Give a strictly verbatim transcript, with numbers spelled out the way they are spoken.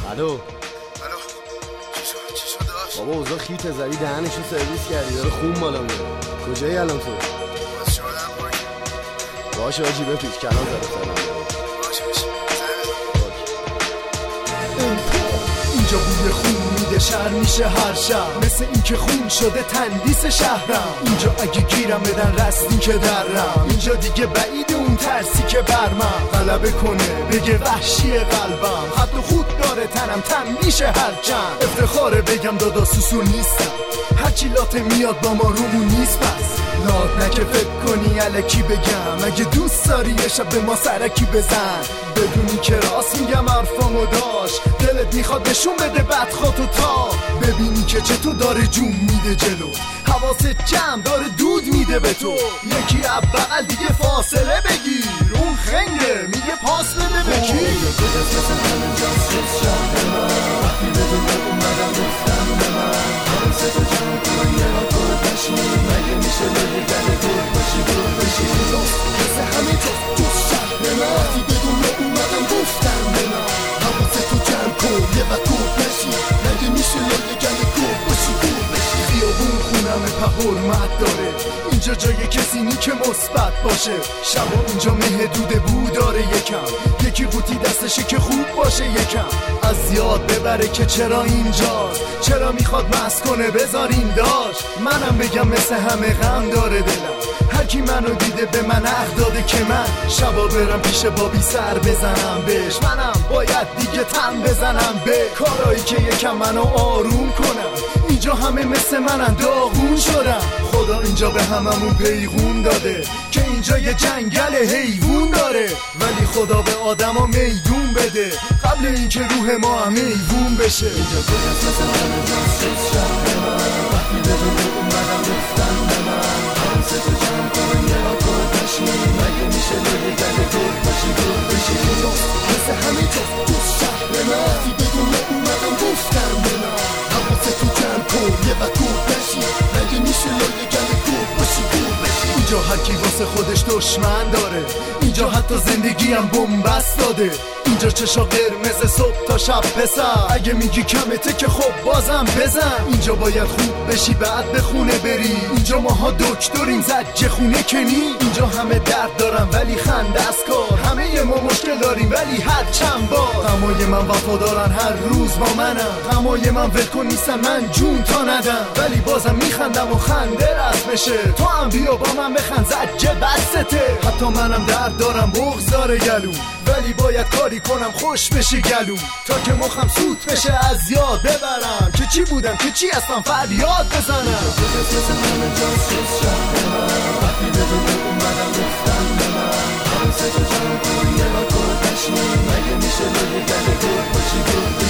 الو الو چی شد چی شد داشت؟ بابا اوضاع خیته زدی دهنشو سرویس کردی داره خون بالا میره. کجایی الان تو؟ باز شدم پایین. باشه آجی بپیچ کلان زده فعلا. باشه باشه اینجا بوی خون میده شهر میشه هر شب، مثل این که خون شده تندیس شهرم. اینجا اگه گیرم بدن رسمی که درم، اینجا دیگه بعید اون ترسی که برمم غلبه کنه بگه وحشی قلبم. حد و خود داره تنم تن میشه هر چند افتخاره بگم دادا سوسو نیستم. هرچی لاته میاد با ما رومون نیست پس لات نکه فکر کنی الکی بگم. اگه دوست داری یه شب به ما سرکی بزن، بدونی که راست میگم حرفامو داشت. دلت میخواد نشون بده بدخواتو تا ببینی که چطور داره جون میده جلو. حواست جمع داره دود میده به تو. یکی بغل دیگه فاصله بگیر، اون خنگه میگه پاس بده بکی. مگه میشه لگه گله گل باشی گل باشی مثل همین تو دوست شهر من وقتی بدون اومدم گفتم به من حواست تو جمع کن یه وقت گل بشی. مگه میشه لگه گله گل باشی گل بشی. خیابون خونم په حرمت داره، اینجا جای کسی نی که مثبت باشه. شبا اینجا مه دوده بو داره یکم، یکی قوطی دستشه که خوب باشه یکم. از یاد ببره که چرا اینجاست، چرا میخواد مست کنه بذارین داشت. منم بگم مثل همه غم داره دلم، هر کی منو دیده به من حق داده که من شبا برم پیش بابی سر بزنم بهش. منم باید دیگه تن بزنم به کارایی که یکم منو آروم کنم. اینجا همه مثل منن داغون شدم، خدا اینجا به هممون پیغون داده که اینجا یه جنگل حیوون داره. ولی خدا به آدما میدون بده قبل اینکه روح ما هم حیوون بشه. اینجا کجاست مثل همه جان سوز شهر من وقتی بدون اومدم گفتم به من حواست تو جمع کن یه را گل باشی. مگه میشه لگه گله گل باشی گل باشی. اینجاست مثل همین تو دوست شهر من وقتی بدون اومدم گفتم به من حواست تو جمع کن یه را گل باشی. مگه میشه لگه گله گل باشی گل باشی. اینجا هر کی واسه خودش دشمن داره، اینجا حتی زندگی هم بنبست داده. اینجا چشا قرمز صبح تا شب پسر، اگه میگی کمته که خب بازم بزن. اینجا باید خوب بشی بعد به خونه بری، اینجا ماها دکتریم زجه خونه کنی. اینجا همه درد دارم ولی خنده از کار، همه ما مشکل داریم ولی هر چند بار. غمای من وفادارن هر روز با منم، غمای من ولکن نیستن من جون تا ندم. ولی بازم میخندم و خنده رسمشه، تو هم بیا با من بخند زجه بسته. حتی منم درد دارم بغض داره گلوم، ولی باید کاری کنم خوش بشه گلوم تا که مخم سوت بشه از یاد ببرم که چی بودم که چی هستم فریاد بزنم. وقتی بدون اومدم گفتم به من حواست تو جمع کن یه را گل باشی. مگه میشه لگه گله گل باشی گل